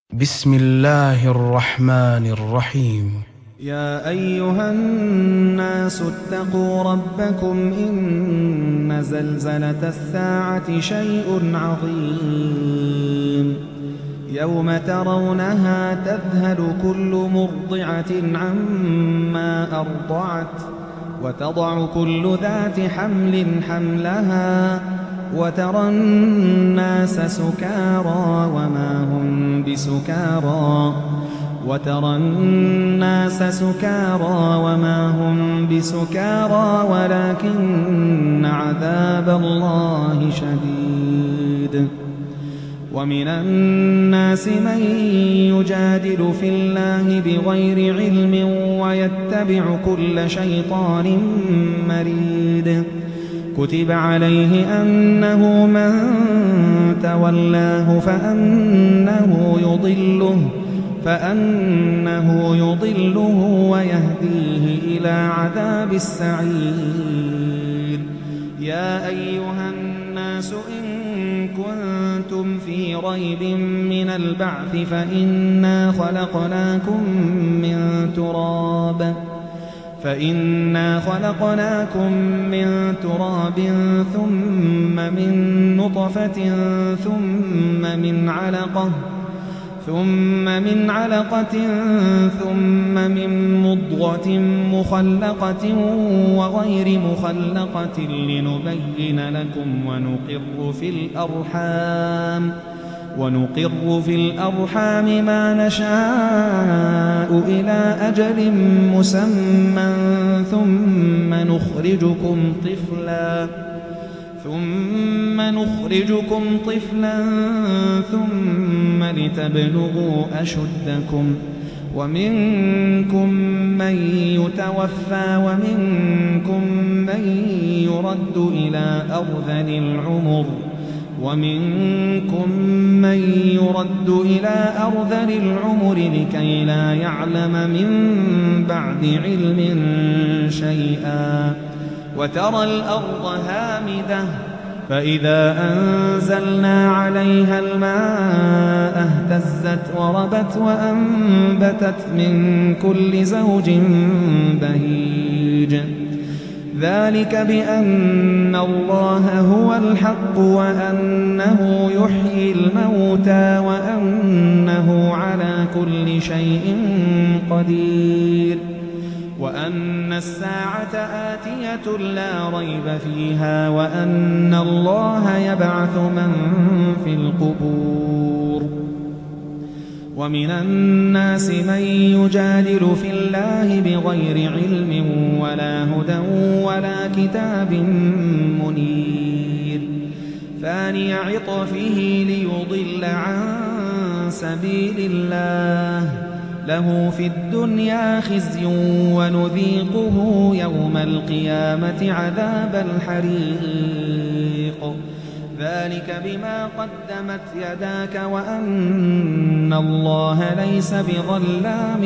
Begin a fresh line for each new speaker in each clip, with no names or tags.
بسم الله الرحمن الرحيم.
يا أيها الناس اتقوا ربكم إن زلزلة الساعة شيء عظيم يوم ترونها تذهل كل مرضعة عما أرضعت وتضع كل ذات حمل حملها وترى الناس سكارى وما هم بسكارى ولكن عذاب الله شديد. ومن الناس من يجادل في الله بغير علم ويتبع كل شيطان مريد. كتب عليه أنه من تولاه فأنه يضله ويهديه إلى عذاب السعير. يا أيها الناس إن كنتم في ريب من البعث فإنا خلقناكم من تراب ثم من نطفة ثم من علقة ثم من مضغة مخلقة وغير مخلقة لنبين لكم ونقر في الأرحام ما نشاء إلى أجل مسمى ثم نخرجكم طفلا ثم لتبلغوا أشدكم ومنكم من يتوفى ومنكم من يرد إلى أرذل العمر لكي لا يعلم من بعد علم شيئا. وترى الأرض هامدة فإذا أنزلنا عليها الماء اهتزت وربت وأنبتت من كل زوج بهيج. ذلك بأن الله هو الحق وأنه يحيي الموتى وأنه على كل شيء قدير وأن الساعة آتية لا ريب فيها وأن الله يبعث من في القبور. ومن الناس من يجادل في الله بغير علم ولا هدى ولا كتاب منير. ثاني عطفه ليضل عن سبيل الله له في الدنيا خزي ونذيقه يوم القيامة عذاب الحريق. ذلك بما قدمت يداك وأن الله ليس بظلام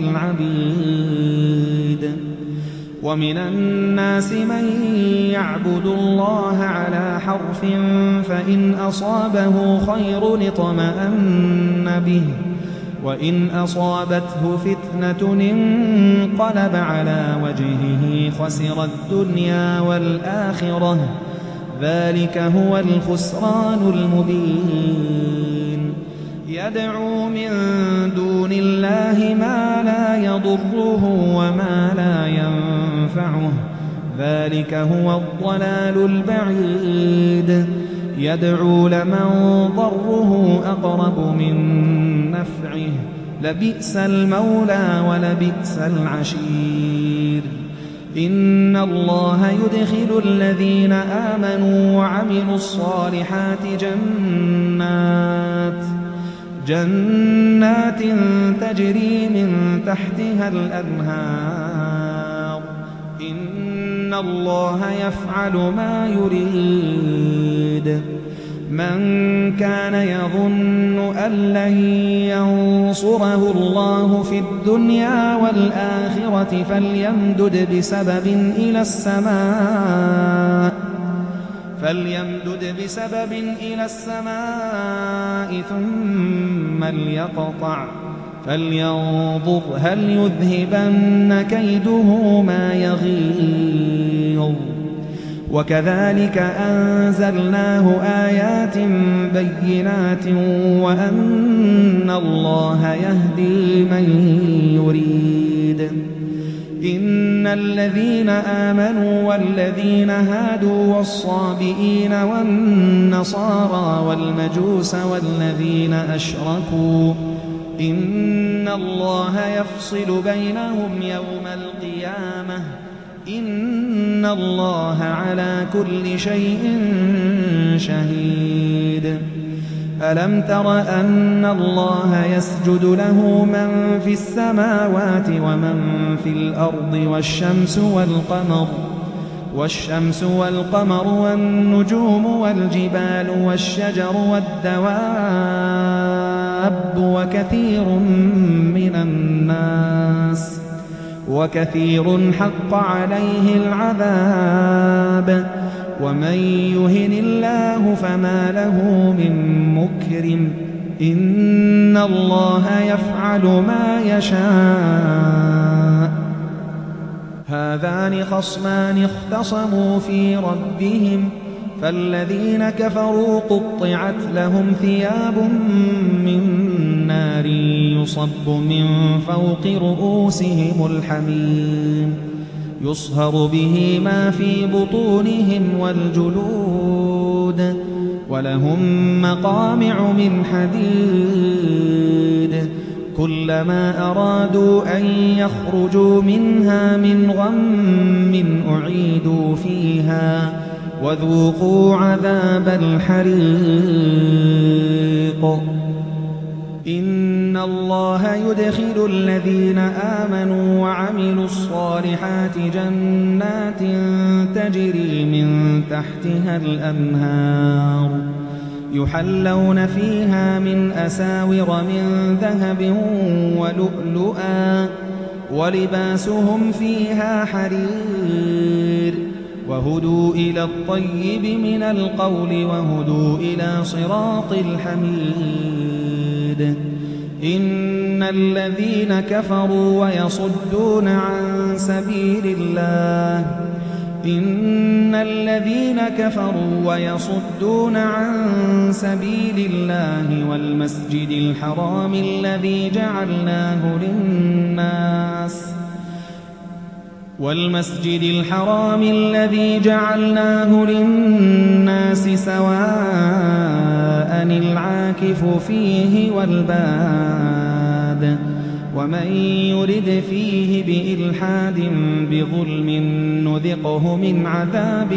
للعبيد. ومن الناس من يعبد الله على حرف فإن أصابه خير اطمأن به وإن أصابته فتنة انقلب على وجهه خسر الدنيا والآخرة ذلك هو الخسران المبين. يدعو من دون الله ما لا يضره وما لا ينفعه ذلك هو الضلال البعيد. يدعو لمن ضره أقرب من نفعه لبئس المولى ولبئس العشير. إن الله يدخل الذين آمنوا وعملوا الصالحات جنات تجري من تحتها الأنهار. إن الله يفعل ما يريد. من كان يظن أن لن ينصره الله في الدنيا والآخرة فليمدد بسبب إلى السماء فليمدد بسبب إلى السماء ثم ليقطع فلينظر هل يذهبن كيده ما يغيظ وكذلك أنزلناه آيات بينات وأن الله يهدي من يريد إن الذين آمنوا والذين هادوا والصابئين والنصارى والمجوس والذين أشركوا إن الله يفصل بينهم يوم القيامة إن الله على كل شيء شهيد ألم تر أن الله يسجد له من في السماوات ومن في الأرض والشمس والقمر والنجوم والجبال والشجر والدواب وكثير حق عليه العذاب ومن يهن الله فما له من مكرم إن الله يفعل ما يشاء هذان خصمان اختصموا في ربهم فالذين كفروا قطعت لهم ثياب من نار يصب من فوق رؤوسهم الحميم يصهر به ما في بطونهم والجلود ولهم مقامع من حديد كلما أرادوا أن يخرجوا منها من غم أعيدوا فيها وذوقوا عذاب الحريق إن الله يدخل الذين آمنوا وعملوا الصالحات جنات تجري من تحتها الأنهار يحلون فيها من أساور من ذهب ولؤلؤا ولباسهم فيها حرير وهدوا إلى الطيب من القول وهدوا إلى صراط الحميد إن الذين كفروا ويصدون عن سبيل الله والمسجد الحرام الذي جعلناه للناس سواء العاكف فيه والباد ومن يرد فيه بإلحاد بظلم نذقه من عذاب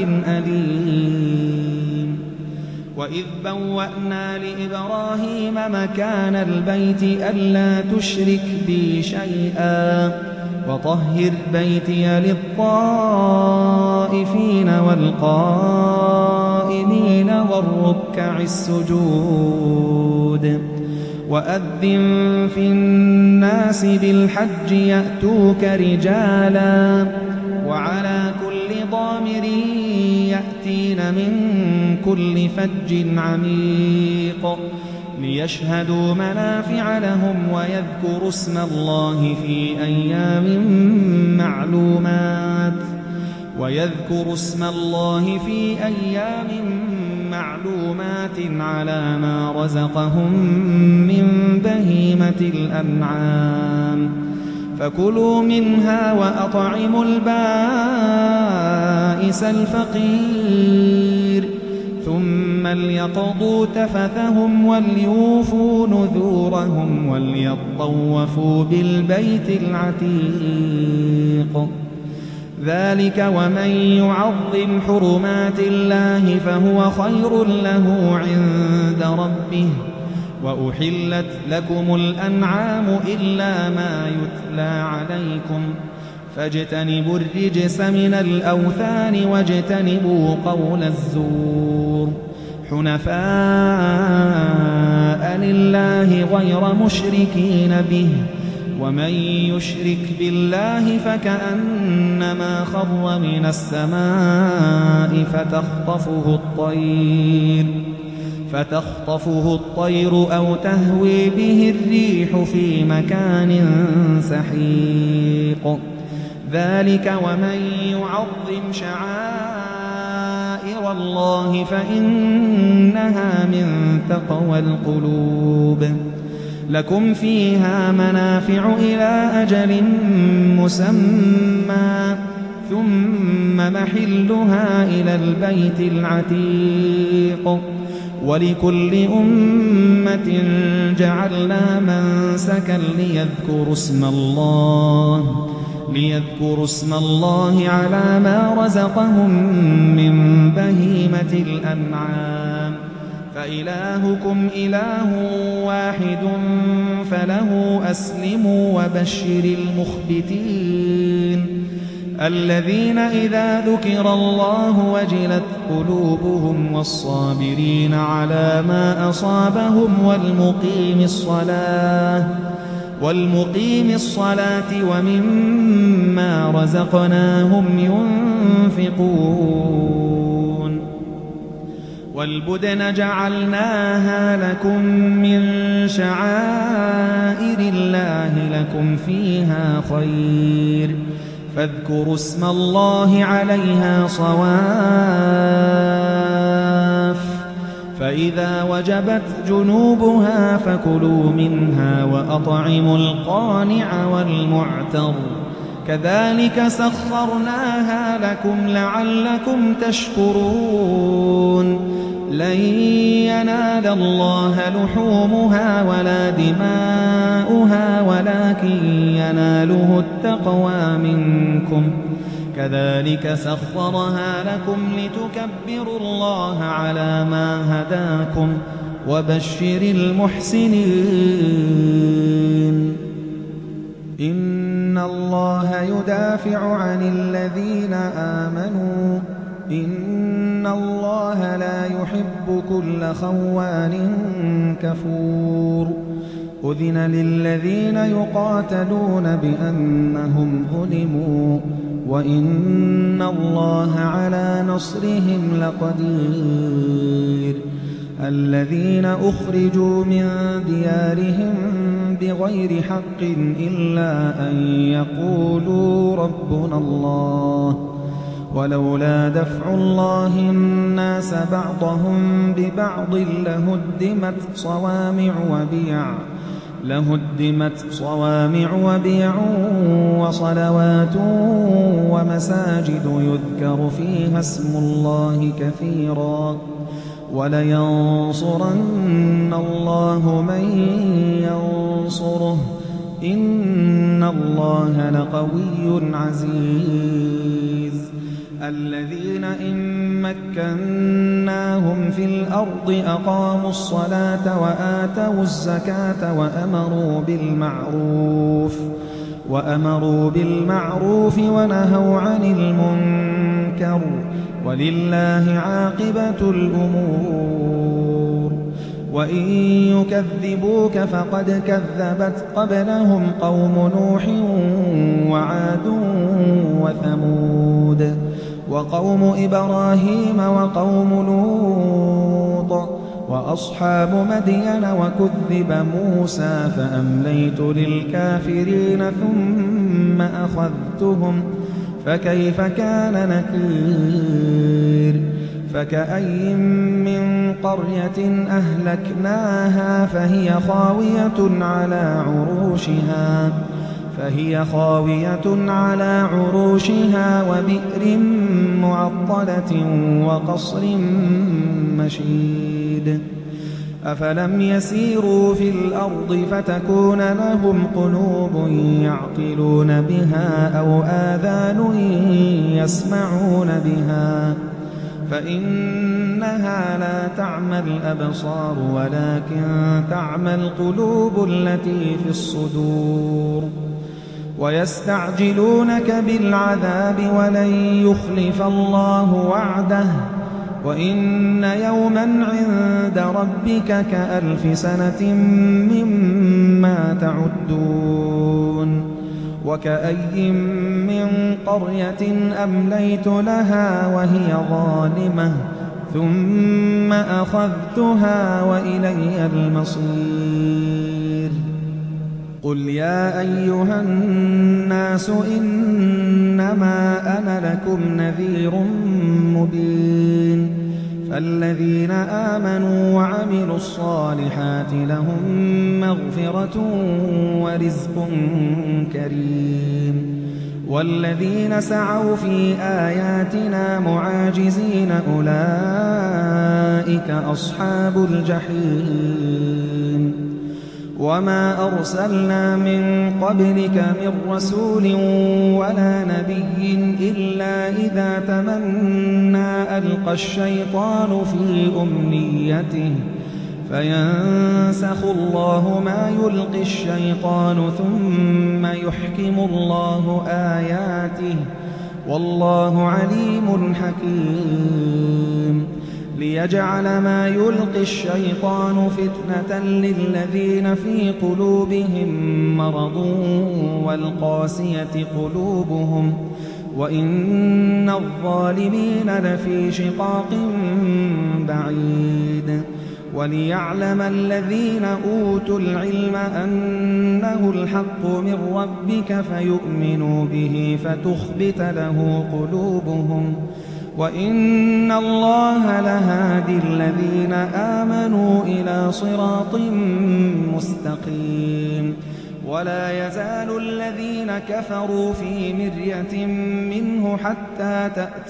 أليم وإذ بوأنا لإبراهيم مكان البيت ألا تشرك بي شيئا وطهر بيتي للطائفين والقائمين والركع السجود وأذن في الناس بالحج يأتوك رجالا وعلى كل ضامر يأتين من كل فج عميق ليشهدوا منافع لهم ويذكروا اسم الله في أيام معلومات على ما رزقهم من بهيمة الأنعام فكلوا منها وأطعموا البائس الفقير ثم ليقضوا تفثهم وليوفوا نذورهم وليطوفوا بالبيت العتيق ذلك ومن يعظم حرمات الله فهو خير له عند ربه وأحلت لكم الأنعام إلا ما يتلى عليكم فاجتنبوا الرجس من الأوثان واجتنبوا قول الزور حنفاء لله غير مشركين به ومن يشرك بالله فكأنما خر من السماء فتخطفه الطير أو تهوي به الريح في مكان سحيق ذلك ومن يعظم شعائر الله فإنها من تقوى القلوب لكم فيها منافع إلى أجل مسمى ثم محلها إلى البيت العتيق ولكل أمة جعلنا منسكا ليذكروا اسم الله على ما رزقهم من بهيمة الأنعام فإلهكم إله واحد فله أسلموا وبشر المخبتين الذين إذا ذكر الله وجلت قلوبهم والصابرين على ما أصابهم والمقيم الصلاة ومما رزقناهم ينفقون والبدن جعلناها لكم من شعائر الله لكم فيها خير فاذكروا اسم الله عليها صواف فإذا وجبت جنوبها فكلوا منها وأطعموا القانع والمعتر كذلك سخرناها لكم لعلكم تشكرون لن ينال الله لحومها ولا دماؤها ولكن يناله التقوى منكم كذلك سخرها لكم لتكبروا الله على ما هداكم وبشر المحسنين إن الله يدافع عن الذين آمنوا إن الله لا يحب كل خوان كفور أذن للذين يقاتلون بأنهم ظلموا وإن الله على نصرهم لقدير الذين أخرجوا من ديارهم بغير حق إلا أن يقولوا ربنا الله ولولا دفع الله الناس بعضهم ببعض لهدمت صوامع وبيع وصلوات ومساجد يذكر فيها اسم الله كثيرا ولينصرن الله من ينصره إن الله لقوي عزيز الذين إن مكناهم في الأرض أقاموا الصلاة وآتوا الزكاة وأمروا بالمعروف ونهوا عن المنكر ولله عاقبة الأمور وإن يكذبوك فقد كذبت قبلهم قوم نوح وعاد وثمود وقوم إبراهيم وقوم لوط وأصحاب مدين وكذب موسى فأمليت للكافرين ثم أخذتهم فكيف كان نكير فكأي من قرية أهلكناها فهي خاوية على عروشها وبئر معطلة وقصر مشيد أفلم يسيروا في الأرض فتكون لهم قلوب يعقلون بها أو آذان يسمعون بها فإنها لا تعمى الأبصار ولكن تعمى القلوب التي في الصدور ويستعجلونك بالعذاب ولن يخلف الله وعده وإن يوما عند ربك كألف سنة مما تعدون وكأي من قرية أمليت لها وهي ظالمة ثم أخذتها وإلي المصير. قل يا أيها الناس إنما أنا لكم نذير مبين. فالذين آمنوا وعملوا الصالحات لهم مغفرة ورزق كريم. والذين سعوا في آياتنا معاجزين أولئك أصحاب الجحيم. وما أرسلنا من قبلك من رسول ولا نبي إلا إذا تمنى ألقى الشيطان في أمنيته فينسخ الله ما يلقي الشيطان ثم يحكم الله آياته والله عليم حكيم. ليجعل ما يلقي الشيطان فتنة للذين في قلوبهم مرض والقاسية قلوبهم وإن الظالمين لفي شقاق بعيد. وليعلم الذين أوتوا العلم أنه الحق من ربك فيؤمنوا به فتخبت له قلوبهم وإن الله لهادي الذين آمنوا إلى صراط مستقيم. ولا يزال الذين كفروا في مرية منه حتى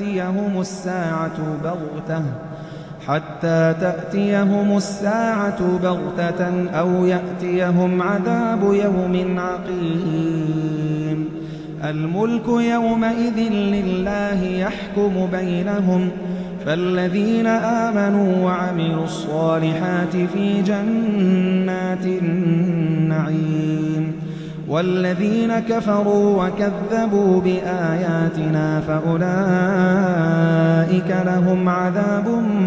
تأتيهم الساعة بغتة أو يأتيهم عذاب يوم عقيم. الملك يومئذ لله يحكم بينهم فالذين آمنوا وعملوا الصالحات في جنات النعيم. والذين كفروا وكذبوا بآياتنا فأولئك لهم عذاب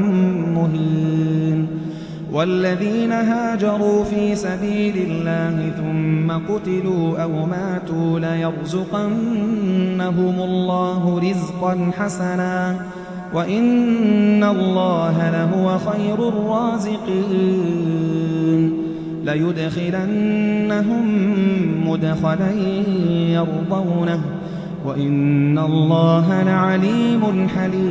مهين. والذين هاجروا في سبيل الله ثم قتلوا أو ماتوا ليرزقنهم الله رزقا حسنا وإن الله لهو خير الرازقين. ليدخلنهم مدخلا يرضونه وإن الله لعليم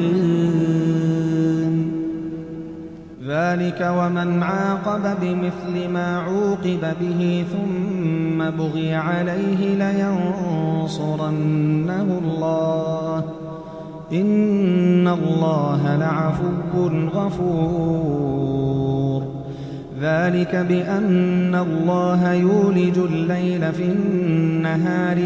حليم. ذلك ومن عاقب بمثل ما عوقب به ثم بغي عليه لينصرنه الله إن الله لعفو غفور. ذلك بأن الله يولج الليل في النهار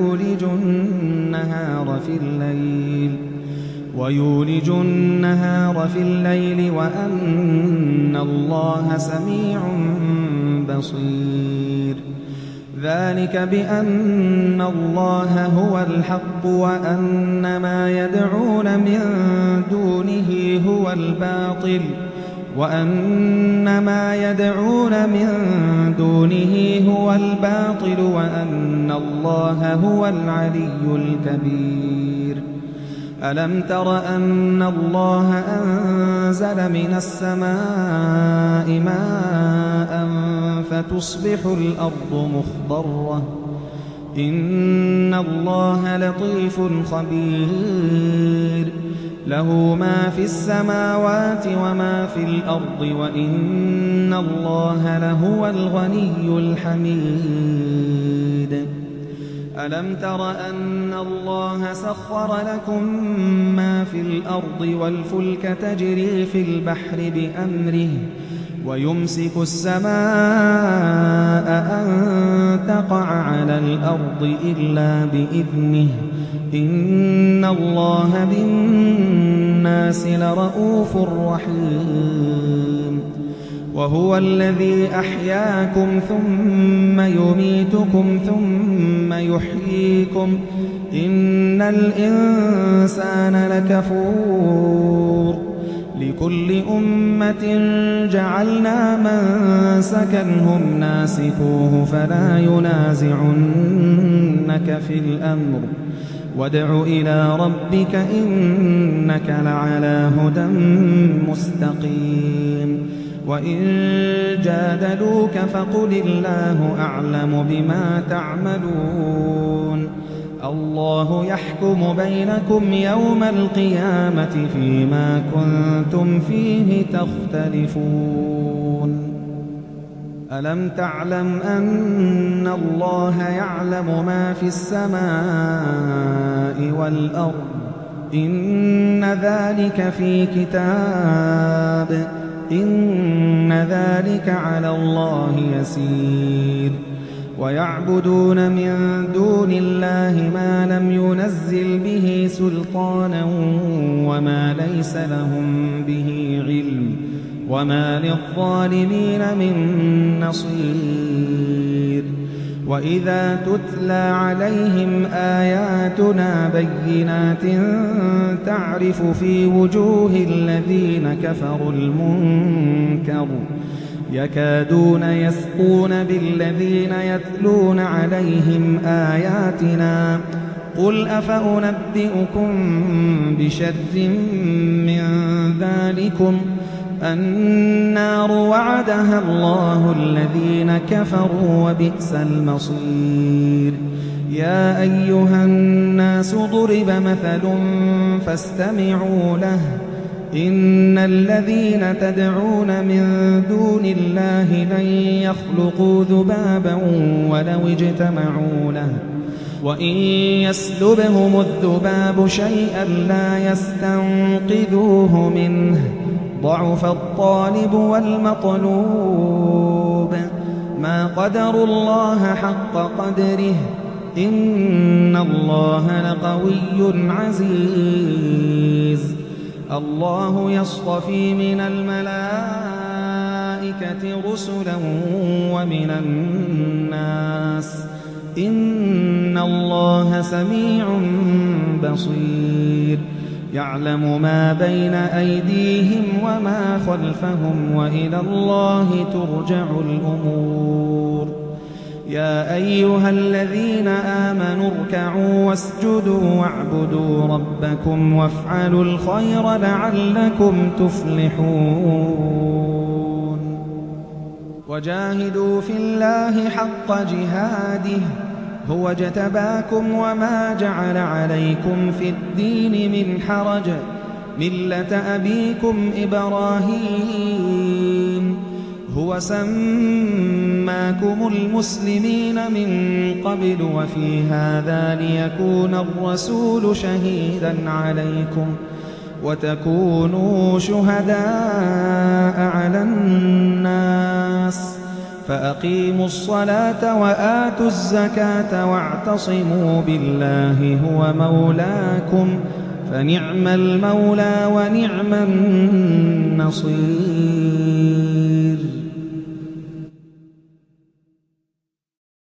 ويولج النهار في الليل وأن الله سميع بصير. ذلك بأن الله هو الحق وأن ما يدعون من دونه هو الباطل وأن الله هو العلي الكبير. ألم تر أن الله أنزل من السماء ماء فتصبح الأرض مخضرة إن الله لطيف خبير. له ما في السماوات وما في الأرض وإن الله لهو الغني الحميد. ألم تر أن الله سخر لكم ما في الأرض والفلك تجري في البحر بأمره ويمسك السماء أن تقع على الأرض إلا بإذنه إن الله بالناس لرءوف رحيم. وهو الذي أحياكم ثم يميتكم ثم يحييكم إن الإنسان لكفور. لكل أمة جعلنا منسكا هم ناسكوه فلا ينازعنك في الأمر وادع إلى ربك إنك لعلى هدى مستقيم وإن جادلوك فقل الله أعلم بما تعملون الله يحكم بينكم يوم القيامة فيما كنتم فيه تختلفون ألم تعلم أن الله يعلم ما في السماء والأرض إن ذلك في كتاب إن ذلك على الله يسير ويعبدون من دون الله ما لم ينزل به سلطانا وما ليس لهم به علم وما للظالمين من نصير وإذا تتلى عليهم آياتنا بينات تعرف في وجوه الذين كفروا المنكر يكادون يسقون بالذين يتلون عليهم آياتنا قل أفأنبئكم بشر من ذلكم النار وعدها الله الذين كفروا وبئس المصير يا أيها الناس ضرب مثل فاستمعوا له إن الذين تدعون من دون الله لن يخلقوا ذبابا ولو اجتمعوا له وإن يسلبهم الذباب شيئا لا يستنقذوه منه ضعف الطالب والمطلوب ما قدروا الله حق قدره إن الله لقوي عزيز الله يصطفي من الملائكة رسلا ومن الناس إن الله سميع بصير يعلم ما بين أيديهم وما خلفهم وإلى الله ترجع الأمور يا أيها الذين آمنوا اركعوا واسجدوا واعبدوا ربكم وافعلوا الخير لعلكم تفلحون وجاهدوا في الله حق جهاده هو اجتباكم وما جعل عليكم في الدين من حرج ملة أبيكم إبراهيم هو سماكم المسلمين من قبل وفي هذا ليكون الرسول شهيدا عليكم وتكونوا شهداء على الناس فأقيموا الصلاة وآتوا الزكاة واعتصموا بالله هو مولاكم فنعم المولى ونعم النصير